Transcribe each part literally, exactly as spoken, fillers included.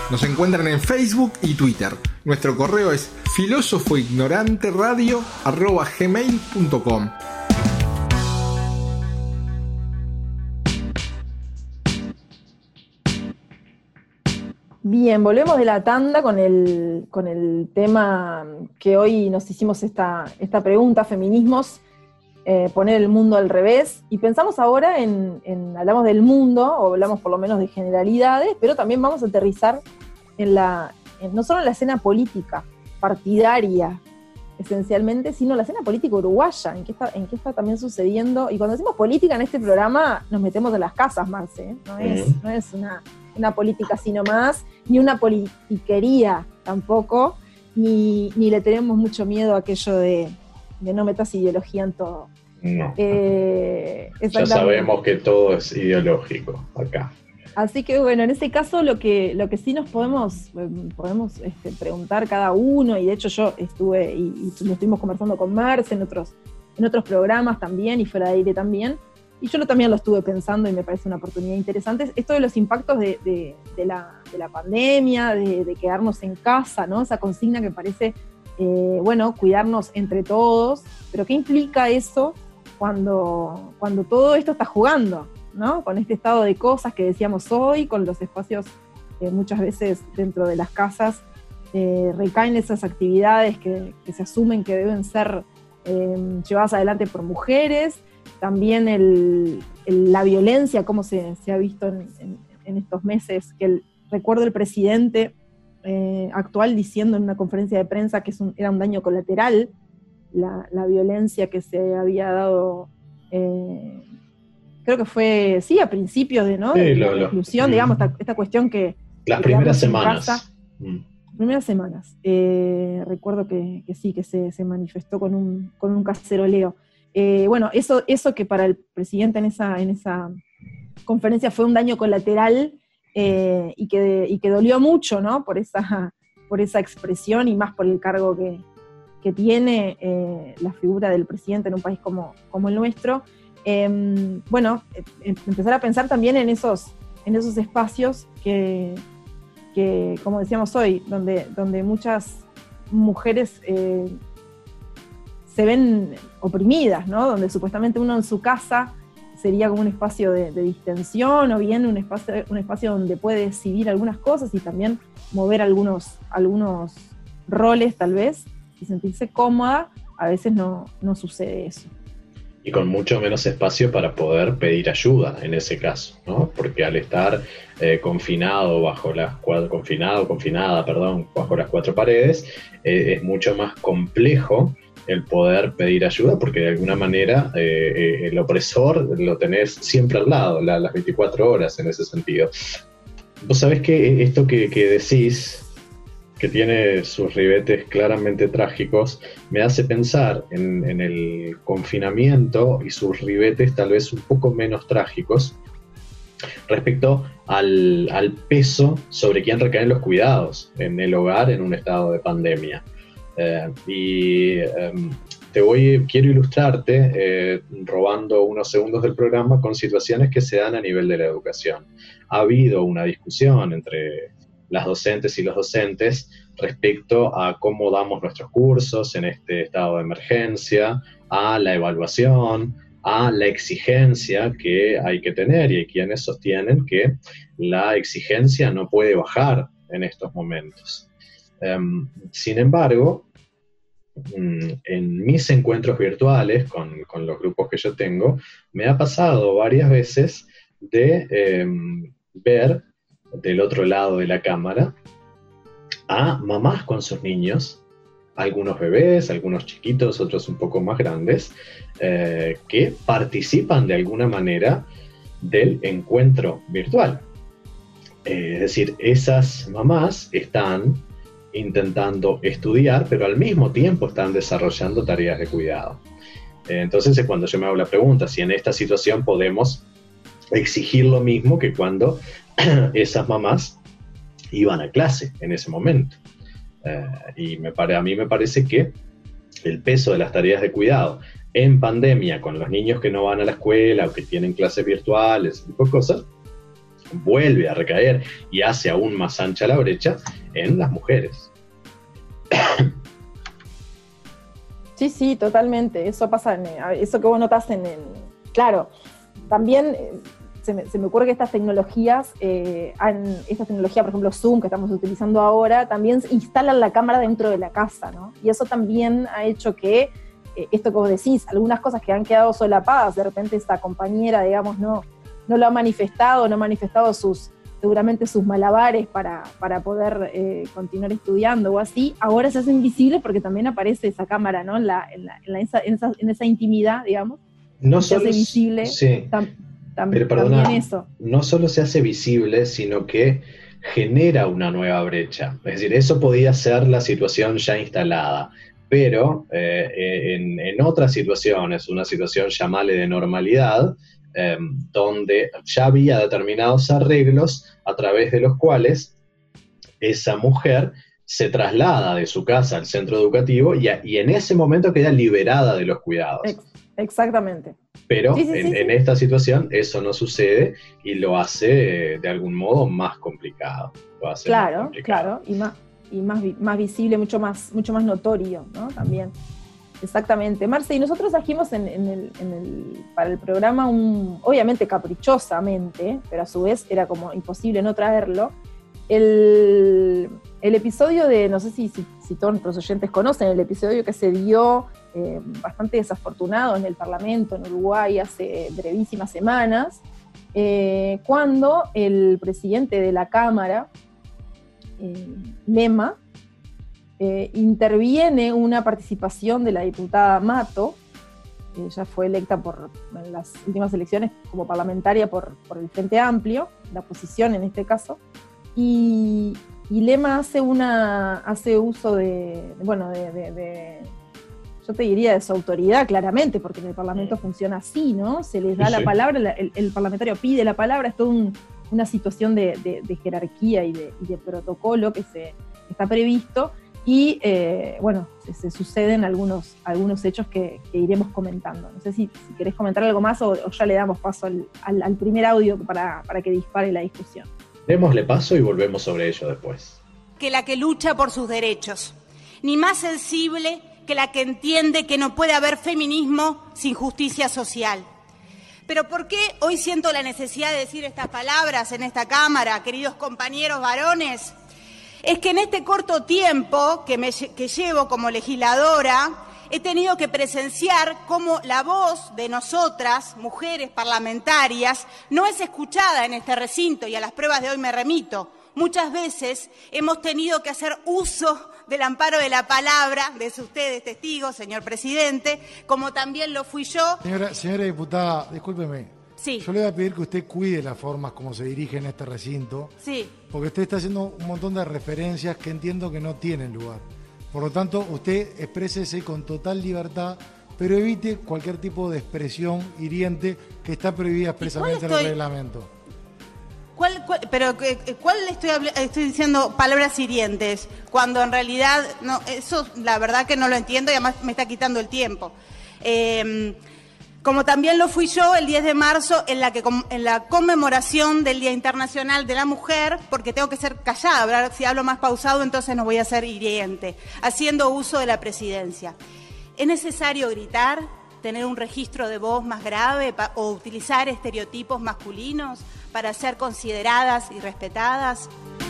Nos encuentran en Facebook y Twitter. Nuestro correo es filosofoignoranteradio arroba gmail punto com. Bien, volvemos de la tanda con el, con el tema que hoy nos hicimos esta, esta pregunta, feminismos, eh, poner el mundo al revés, y pensamos ahora en, en, hablamos del mundo, o hablamos por lo menos de generalidades, pero también vamos a aterrizar en la, en, no solo en la escena política, partidaria, esencialmente, sino la escena política uruguaya, en qué está, en qué está también sucediendo, y cuando decimos política en este programa, nos metemos en las casas, Marce, ¿eh? no, es, no es una... una política sino más, ni una politiquería tampoco, ni, ni le tenemos mucho miedo a aquello de, de no metas ideología en todo. No. Eh, ya sabemos que todo es ideológico acá. Así que bueno, en ese caso lo que, lo que sí nos podemos, podemos este, preguntar cada uno, y de hecho yo estuve, y, y lo estuvimos conversando con Marce en otros, en otros programas también, y fuera de aire también, y yo lo, también lo estuve pensando y me parece una oportunidad interesante, esto de los impactos de, de, de, la, de la pandemia, de, de quedarnos en casa, ¿no? Esa consigna que parece, eh, bueno, cuidarnos entre todos, pero ¿qué implica eso cuando, cuando todo esto está jugando, ¿no? Con este estado de cosas que decíamos hoy, con los espacios que muchas veces dentro de las casas eh, recaen esas actividades que, que se asumen que deben ser eh, llevadas adelante por mujeres. También el, el, la violencia, cómo se, se ha visto en, en, en estos meses, que el, recuerdo el presidente eh, actual diciendo en una conferencia de prensa que es un, era un daño colateral, la, la violencia que se había dado, eh, creo que fue, sí, a principios de, ¿no? Sí, de lo, la lo, inclusión, mm, digamos, esta, esta cuestión que... Las que primeras quedarnos en semanas. casa, Mm. primeras semanas. Eh, recuerdo que, que sí, que se, se manifestó con un, con un caceroleo. Eh, bueno, eso, eso que para el presidente en esa, en esa conferencia fue un daño colateral eh, y, que, y que dolió mucho, ¿no? Por esa, por esa expresión y más por el cargo que, que tiene eh, la figura del presidente en un país como, como el nuestro. Eh, bueno, eh, empezar a pensar también en esos, en esos espacios que, que, como decíamos hoy, donde, donde muchas mujeres... Eh, se ven oprimidas, ¿no? Donde supuestamente uno en su casa sería como un espacio de, de distensión, o bien un espacio, un espacio donde puede decidir algunas cosas y también mover algunos, algunos roles tal vez, y sentirse cómoda. A veces no, no sucede eso. Y con mucho menos espacio para poder pedir ayuda en ese caso, ¿no? Porque al estar eh, confinado bajo las cuatro, confinado, confinada, perdón, bajo las cuatro paredes, eh, es mucho más complejo el poder pedir ayuda, porque de alguna manera eh, eh, el opresor lo tenés siempre al lado, la, las veinticuatro horas en ese sentido. Vos sabés que esto que, que decís, que tiene sus ribetes claramente trágicos, me hace pensar en, en el confinamiento y sus ribetes tal vez un poco menos trágicos respecto al, al peso sobre quién recaen los cuidados en el hogar en un estado de pandemia. Eh, y eh, te voy, quiero ilustrarte eh, robando unos segundos del programa con situaciones que se dan a nivel de la educación. Ha habido una discusión entre las docentes y los docentes respecto a cómo damos nuestros cursos en este estado de emergencia, a la evaluación, a la exigencia que hay que tener, y hay quienes sostienen que la exigencia no puede bajar en estos momentos. Um, sin embargo, um, en mis encuentros virtuales con, con los grupos que yo tengo, me ha pasado varias veces de um, ver del otro lado de la cámara a mamás con sus niños, algunos bebés, algunos chiquitos, otros un poco más grandes, eh, que participan de alguna manera del encuentro virtual. Eh, es decir, esas mamás están intentando estudiar, pero al mismo tiempo están desarrollando tareas de cuidado. Eh, entonces es cuando yo me hago la pregunta, si en esta situación podemos exigir lo mismo que cuando esas mamás iban a clase en ese momento. Eh, y me pare, a mí me parece que el peso de las tareas de cuidado en pandemia, con los niños que no van a la escuela o que tienen clases virtuales, ese tipo de cosas, vuelve a recaer y hace aún más ancha la brecha en las mujeres. Sí, sí, totalmente. Eso pasa, en, eso que vos notás en, en claro, también eh, se, me, se me ocurre que estas tecnologías, eh, han, esta tecnología, por ejemplo, Zoom, que estamos utilizando ahora, también instalan la cámara dentro de la casa, ¿no? Y eso también ha hecho que, eh, esto que vos decís, algunas cosas que han quedado solapadas, de repente esta compañera, digamos, no, no lo ha manifestado, no ha manifestado sus, seguramente sus malabares para, para poder eh, continuar estudiando o así, ahora se hacen visibles porque también aparece esa cámara, ¿no? En, la, en, la, en, la, esa, en, esa, en esa intimidad, digamos, no se solo hace visible sí, tam, tam, pero perdona, también eso. No solo se hace visible, sino que genera una nueva brecha. Es decir, eso podía ser la situación ya instalada, pero eh, en, en otras situaciones, una situación llamale de normalidad, Eh, donde ya había determinados arreglos a través de los cuales esa mujer se traslada de su casa al centro educativo y, a, y en ese momento queda liberada de los cuidados. Ex exactamente. Pero sí, sí, en, sí, en sí. esta situación eso no sucede y lo hace eh, de algún modo más complicado. Lo hace claro, más complicado. claro, y, más, y más, más visible, mucho más, mucho más notorio, ¿no? También. Exactamente. Marce, y nosotros trajimos en, en el, en el, para el programa, un, obviamente caprichosamente, pero a su vez era como imposible no traerlo, el, el episodio de, no sé si, si, si todos nuestros oyentes conocen, el episodio que se dio eh, bastante desafortunado en el Parlamento en Uruguay hace brevísimas semanas, eh, cuando el presidente de la Cámara, eh, Lema, Eh, interviene una participación de la diputada Mato, que ella fue electa por, en las últimas elecciones como parlamentaria por, por el Frente Amplio, la oposición en este caso, y, y Lema hace, una, hace uso de, bueno, de, de, de, yo te diría de su autoridad claramente, porque en el Parlamento funciona así, ¿no? Se les da sí, la sí. palabra, el, el parlamentario pide la palabra, es toda un, una situación de, de, de jerarquía y de, y de protocolo que se, está previsto. Y eh, bueno, se, se suceden algunos, algunos hechos que, que iremos comentando. No sé si, si querés comentar algo más o, o ya le damos paso al, al, al primer audio para, para que dispare la discusión. Démosle paso y volvemos sobre ello después. Que la que lucha por sus derechos, ni más sensible que la que entiende que no puede haber feminismo sin justicia social. Pero ¿por qué hoy siento la necesidad de decir estas palabras en esta Cámara, queridos compañeros varones? Es que en este corto tiempo que, me, que llevo como legisladora, he tenido que presenciar cómo la voz de nosotras, mujeres parlamentarias, no es escuchada en este recinto, y a las pruebas de hoy me remito. Muchas veces hemos tenido que hacer uso del amparo de la palabra, de ustedes testigos, señor presidente, como también lo fui yo. Señora, señora diputada, discúlpeme. Sí. Yo le voy a pedir que usted cuide las formas como se dirige en este recinto, sí. porque usted está haciendo un montón de referencias que entiendo que no tienen lugar. Por lo tanto, usted exprésese con total libertad, pero evite cualquier tipo de expresión hiriente que está prohibida expresamente en el reglamento. ¿Cuál, cuál, pero ¿cuál estoy, estoy diciendo palabras hirientes? Cuando en realidad, no, eso la verdad que no lo entiendo y además me está quitando el tiempo. Eh, Como también lo fui yo el diez de marzo en la, que, en la conmemoración del Día Internacional de la Mujer, porque tengo que ser callada, si hablo más pausado entonces no voy a ser hiriente, haciendo uso de la presidencia. ¿Es necesario gritar, tener un registro de voz más grave o utilizar estereotipos masculinos para ser consideradas y respetadas?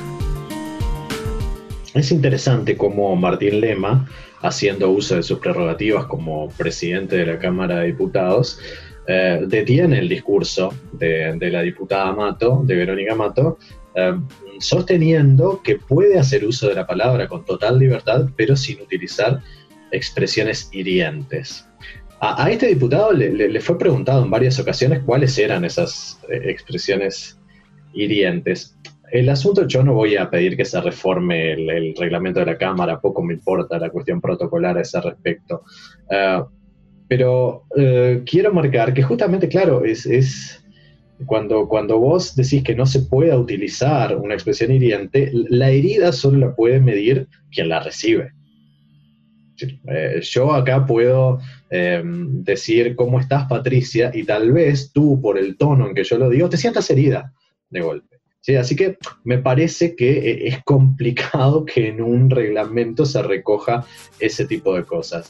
Es interesante cómo Martín Lema, haciendo uso de sus prerrogativas como presidente de la Cámara de Diputados, eh, detiene el discurso de, de la diputada Mato, de Verónica Mato, eh, sosteniendo que puede hacer uso de la palabra con total libertad, pero sin utilizar expresiones hirientes. A, a este diputado le, le, le fue preguntado en varias ocasiones cuáles eran esas eh, expresiones hirientes. El asunto, yo no voy a pedir que se reforme el, el reglamento de la Cámara, poco me importa la cuestión protocolar a ese respecto. Uh, pero uh, quiero marcar que justamente, claro, es, es cuando, cuando vos decís que no se pueda utilizar una expresión hiriente, la herida solo la puede medir quien la recibe. Eh, yo acá puedo eh, decir ¿cómo estás, Patricia? Y tal vez tú, por el tono en que yo lo digo, te sientas herida de golpe. ¿sí? Así que me parece que es complicado que en un reglamento se recoja ese tipo de cosas.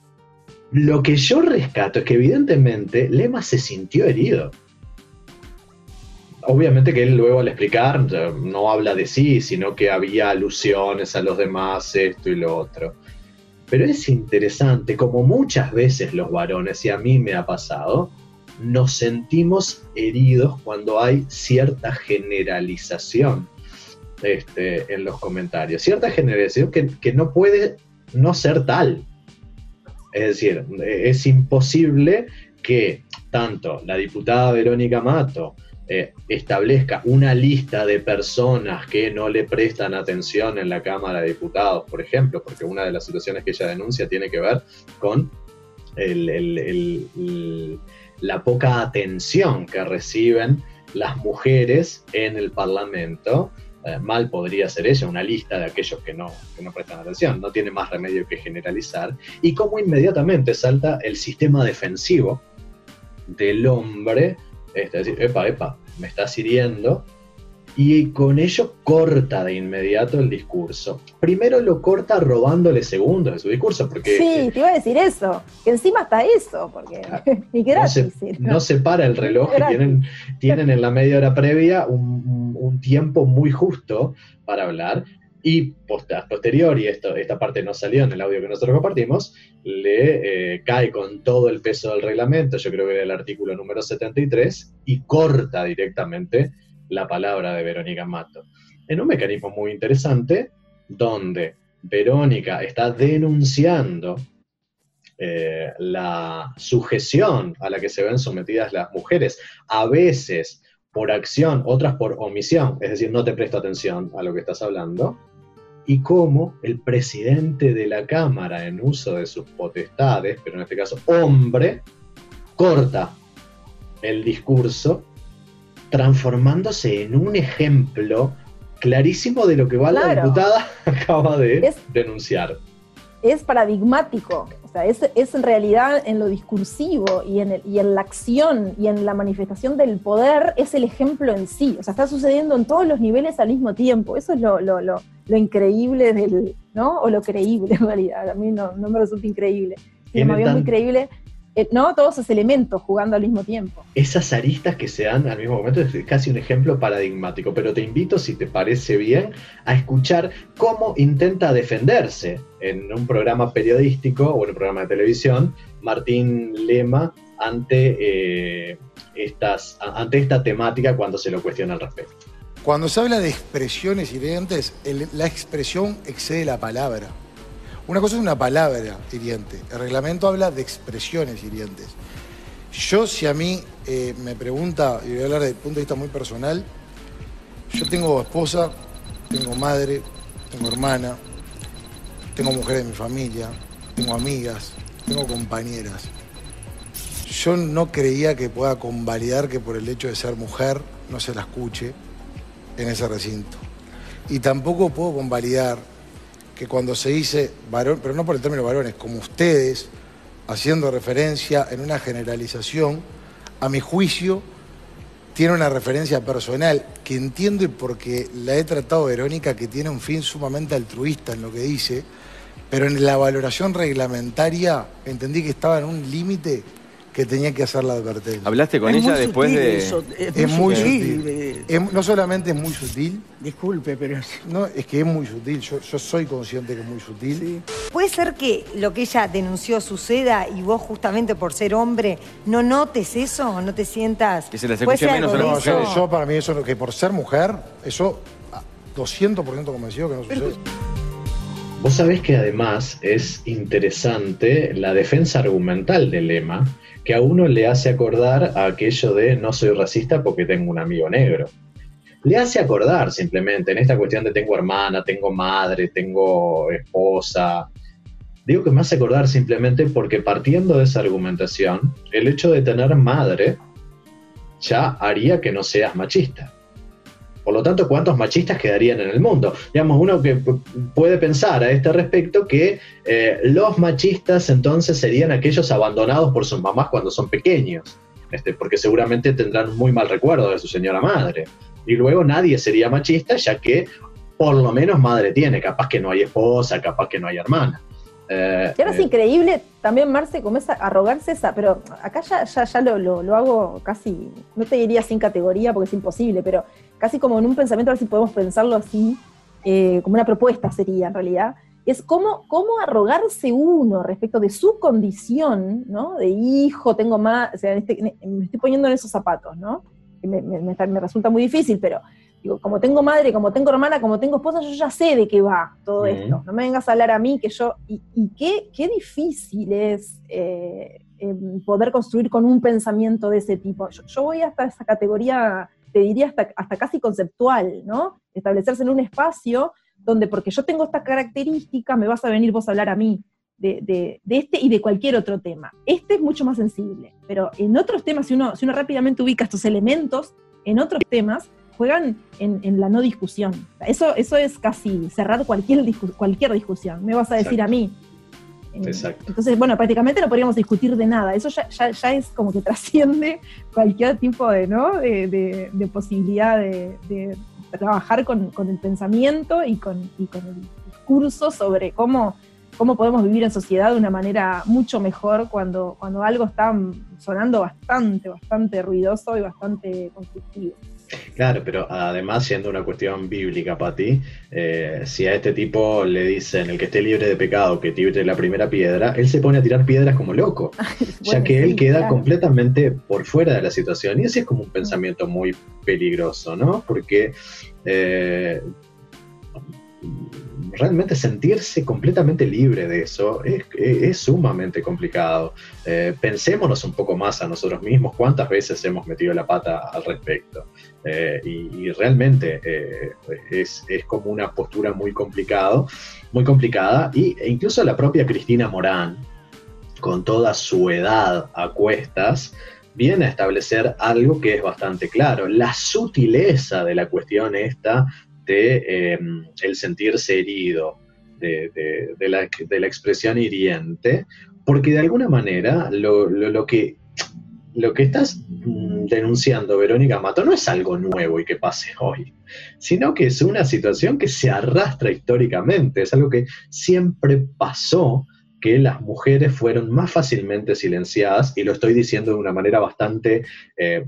Lo que yo rescato es que evidentemente Lema se sintió herido. Obviamente que él luego al explicar no habla de sí, sino que había alusiones a los demás, esto y lo otro. Pero es interesante, como muchas veces los varones, y a mí me ha pasado, nos sentimos heridos cuando hay cierta generalización este, en los comentarios. Cierta generalización que, que no puede no ser tal. Es decir, es imposible que tanto la diputada Verónica Mato eh, establezca una lista de personas que no le prestan atención en la Cámara de Diputados, por ejemplo, porque una de las situaciones que ella denuncia tiene que ver con el, el, el, el, la poca atención que reciben las mujeres en el Parlamento. Eh, mal podría ser ella, una lista de aquellos que no, que no prestan atención, no tiene más remedio que generalizar, y cómo inmediatamente salta el sistema defensivo del hombre, es decir, epa, epa, me estás hiriendo, y con ello corta de inmediato el discurso. Primero lo corta robándole segundos de su discurso, porque... Sí, te iba a decir eso, que encima está eso, porque ni gratis. No se, no se para el reloj, y tienen, tienen en la media hora previa un, un tiempo muy justo para hablar, y post- posterior, y esto, esta parte no salió en el audio que nosotros compartimos, le eh, cae con todo el peso del reglamento, yo creo que era el artículo número setenta y tres, y corta directamente la palabra de Verónica Mato. En un mecanismo muy interesante, donde Verónica está denunciando eh, la sujeción a la que se ven sometidas las mujeres, a veces por acción, otras por omisión, es decir, no te presto atención a lo que estás hablando, y cómo el presidente de la Cámara, en uso de sus potestades, pero en este caso hombre, corta el discurso, transformándose en un ejemplo clarísimo de lo que Val, claro, la diputada acaba de es, denunciar. Es paradigmático, o sea, es, es en realidad en lo discursivo y en, el, y en la acción y en la manifestación del poder, es el ejemplo en sí, o sea, está sucediendo en todos los niveles al mismo tiempo, eso es lo, lo, lo, lo increíble del, ¿no? O lo creíble en realidad, a mí no, no me resulta increíble, sino más bien tan... muy creíble. Eh, ¿no? Todos esos elementos jugando al mismo tiempo. Esas aristas que se dan al mismo momento es casi un ejemplo paradigmático, pero te invito, si te parece bien, a escuchar cómo intenta defenderse en un programa periodístico o en un programa de televisión Martín Lema ante, eh, estas, ante esta temática cuando se lo cuestiona al respecto. Cuando se habla de expresiones hirientes, el, la expresión excede la palabra. Una cosa es una palabra hiriente, el reglamento habla de expresiones hirientes. Yo, si a mí eh, me pregunta, y voy a hablar desde el punto de vista muy personal, yo tengo esposa, tengo madre, tengo hermana, tengo mujeres de mi familia, tengo amigas, tengo compañeras. Yo no creía que pueda convalidar que por el hecho de ser mujer no se la escuche en ese recinto. Y tampoco puedo convalidar que cuando se dice varón, pero no por el término varones, como ustedes, haciendo referencia en una generalización, a mi juicio, tiene una referencia personal que entiendo y porque la he tratado, Verónica, que tiene un fin sumamente altruista en lo que dice, pero en la valoración reglamentaria entendí que estaba en un límite que tenía que hacer la advertencia. ¿Hablaste con es ella después sutil de...? Eso, es, es muy sutil. sutil. De... Es, no solamente es muy sutil. Disculpe, pero... No, es que es muy sutil. Yo, yo soy consciente que es muy sutil. Sí. ¿Puede ser que lo que ella denunció suceda y vos justamente por ser hombre no notes eso? ¿No te sientas...? Que se les escuche menos a las No, mujeres. yo, yo para mí eso, que por ser mujer, eso doscientos por ciento convencido que no sucede. Pero... Vos sabés que además es interesante la defensa argumental de Lema, que a uno le hace acordar a aquello de no soy racista porque tengo un amigo negro. Le hace acordar simplemente en esta cuestión de tengo hermana, tengo madre, tengo esposa. Digo que me hace acordar simplemente porque partiendo de esa argumentación, el hecho de tener madre ya haría que no seas machista. Por lo tanto, ¿cuántos machistas quedarían en el mundo? Digamos, uno que puede pensar a este respecto que eh, los machistas entonces serían aquellos abandonados por sus mamás cuando son pequeños, este, porque seguramente tendrán un muy mal recuerdo de su señora madre. Y luego nadie sería machista, ya que por lo menos madre tiene, capaz que no hay esposa, capaz que no hay hermana. Eh, y ahora eh, es increíble también, Marce, como esa arrogarse esa, pero acá ya, ya, ya lo, lo, lo hago casi, no te diría sin categoría porque es imposible, pero casi como en un pensamiento, a ver si podemos pensarlo así, eh, como una propuesta sería en realidad, es cómo, cómo arrogarse uno respecto de su condición, ¿no? De hijo, tengo más, o sea, este, me estoy poniendo en esos zapatos, ¿no? Me, me, me, me resulta muy difícil, pero digo, como tengo madre, como tengo hermana, como tengo esposa, yo ya sé de qué va todo uh-huh. esto. No me vengas a hablar a mí que yo... Y, y qué, qué difícil es eh, eh, poder construir con un pensamiento de ese tipo. Yo, yo voy hasta esa categoría, te diría hasta, hasta casi conceptual, ¿no? Establecerse en un espacio donde porque yo tengo esta característica, me vas a venir vos a hablar a mí de, de, de este y de cualquier otro tema. Este es mucho más sensible, pero en otros temas, si uno, si uno rápidamente ubica estos elementos, en otros temas, juegan en, en la no discusión. Eso, eso es casi cerrar cualquier, discu- cualquier discusión. Me vas a decir Exacto. a mí. Exacto. Entonces, bueno, prácticamente no podríamos discutir de nada. Eso ya, ya, ya es como que trasciende cualquier tipo de, ¿no? de, de, de posibilidad de, de trabajar con, con el pensamiento y con, y con el discurso sobre cómo, cómo podemos vivir en sociedad de una manera mucho mejor cuando, cuando algo está sonando bastante, bastante ruidoso y bastante conflictivo. Claro, pero además, siendo una cuestión bíblica para ti, eh, si a este tipo le dicen el que esté libre de pecado, que tire la primera piedra, él se pone a tirar piedras como loco, bueno, ya que sí, él queda claro. completamente por fuera de la situación. Y ese es como un pensamiento muy peligroso, ¿no? Porque eh, realmente sentirse completamente libre de eso es, es, es sumamente complicado. Eh, pensémonos un poco más a nosotros mismos, cuántas veces hemos metido la pata al respecto. Eh, y, y realmente eh, es, es como una postura muy complicado, muy complicada, y, e incluso la propia Cristina Morán, con toda su edad a cuestas, viene a establecer algo que es bastante claro, la sutileza de la cuestión esta de eh, el sentirse herido, de, de, de, la, de la expresión hiriente, porque de alguna manera lo, lo, lo que lo que estás denunciando, Verónica Mato, no es algo nuevo y que pase hoy, sino que es una situación que se arrastra históricamente, es algo que siempre pasó, que las mujeres fueron más fácilmente silenciadas, y lo estoy diciendo de una manera bastante eh,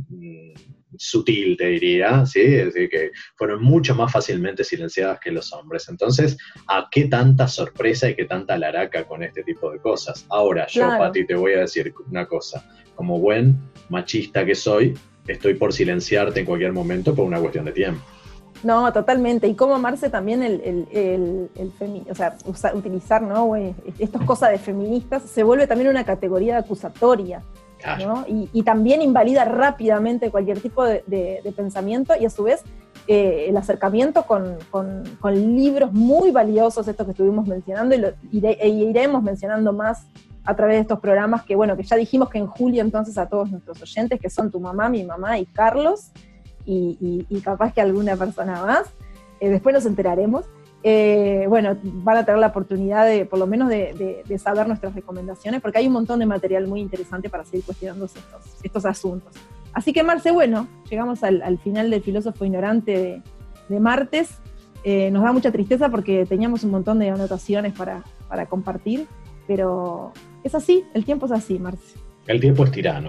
sutil, te diría, ¿sí? Es decir, que fueron mucho más fácilmente silenciadas que los hombres. Entonces, ¿a qué tanta sorpresa y qué tanta laraca con este tipo de cosas? Ahora, yo, claro. Pati, te voy a decir una cosa. Como buen machista que soy, estoy por silenciarte en cualquier momento por una cuestión de tiempo. No, totalmente. Y cómo Marce también el, el, el, el femi- o sea, usar, utilizar, ¿no? Estas cosas de feministas se vuelve también una categoría acusatoria, claro. ¿no? Y, y también invalida rápidamente cualquier tipo de, de, de pensamiento, y a su vez eh, el acercamiento con, con, con libros muy valiosos, estos que estuvimos mencionando, y, lo, ire, e iremos mencionando más a través de estos programas que, bueno, que ya dijimos que en julio entonces a todos nuestros oyentes, que son tu mamá, mi mamá y Carlos, Y, y, y capaz que alguna persona más, eh, después nos enteraremos, eh, bueno, van a tener la oportunidad de, por lo menos, de, de, de saber nuestras recomendaciones, porque hay un montón de material muy interesante para seguir cuestionando estos, estos asuntos. Así que, Marce, bueno, llegamos al, al final del Filósofo Ignorante de, de martes. Eh, nos da mucha tristeza porque teníamos un montón de anotaciones para, para compartir, pero es así, el tiempo es así, Marce. El tiempo es tirano.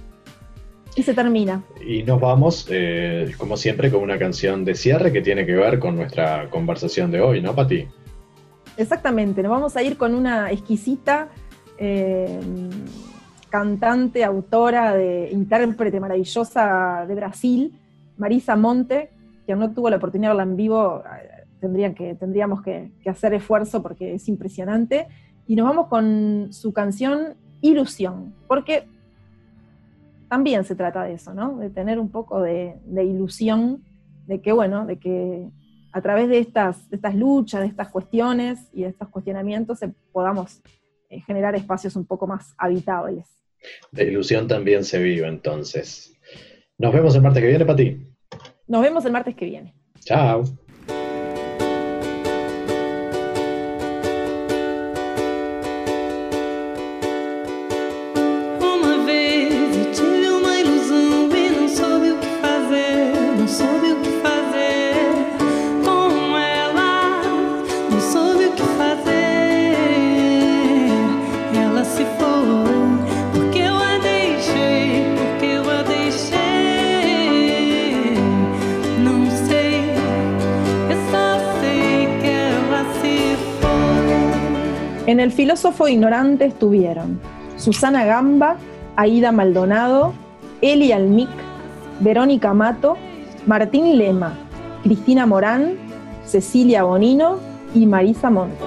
Y se termina. Y nos vamos, eh, como siempre, con una canción de cierre que tiene que ver con nuestra conversación de hoy, ¿no, Pati? Exactamente, nos vamos a ir con una exquisita eh, cantante, autora, de, intérprete maravillosa de Brasil, Marisa Monte, que no tuvo la oportunidad de verla en vivo, tendrían que, tendríamos que, que hacer esfuerzo porque es impresionante. Y nos vamos con su canción Ilusión, porque también se trata de eso, ¿no? De tener un poco de, de ilusión, de que, bueno, de que a través de estas, de estas luchas, de estas cuestiones y de estos cuestionamientos se podamos eh, generar espacios un poco más habitables. De ilusión también se vive, entonces. Nos vemos el martes que viene, Pati. Nos vemos el martes que viene. Chao. Uma vez eu tive uma ilusão e não soube o que fazer, não soube o que fazer. En el filósofo ignorante estuvieron Susana Gamba, Aida Maldonado, Eli Almic, Verónica Mato, Martín Lema, Cristina Morán, Cecilia Bonino y Marisa Monte.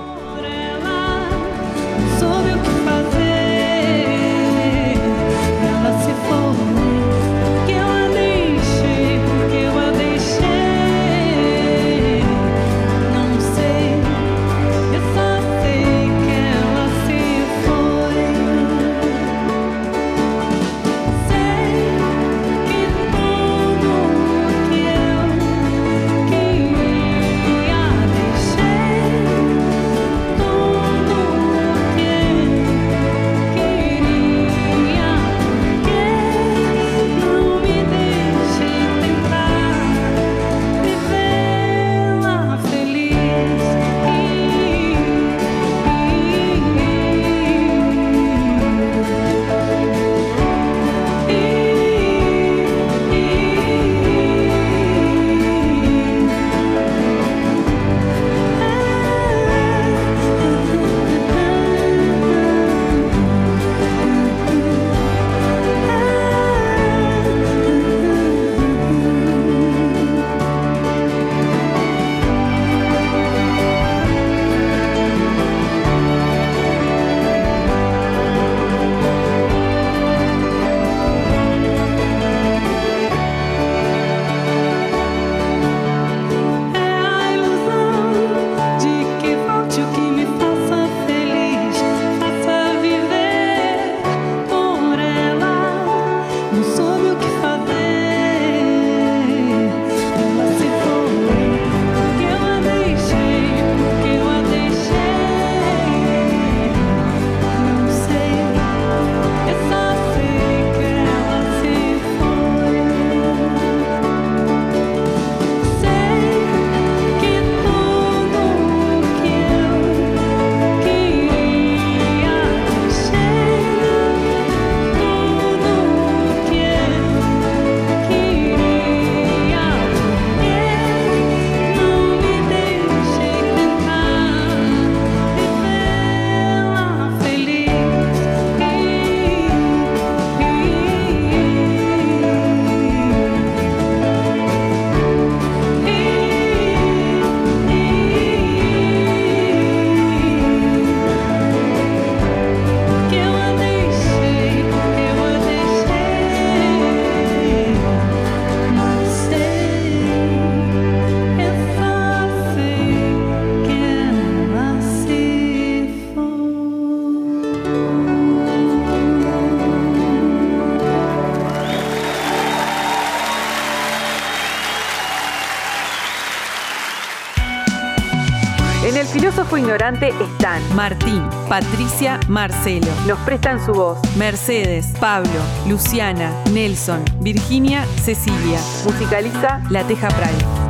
Filósofo Ignorante están Martín, Patricia, Marcelo. Nos prestan su voz Mercedes, Pablo, Luciana, Nelson, Virginia, Cecilia. Musicaliza La Teja Pray.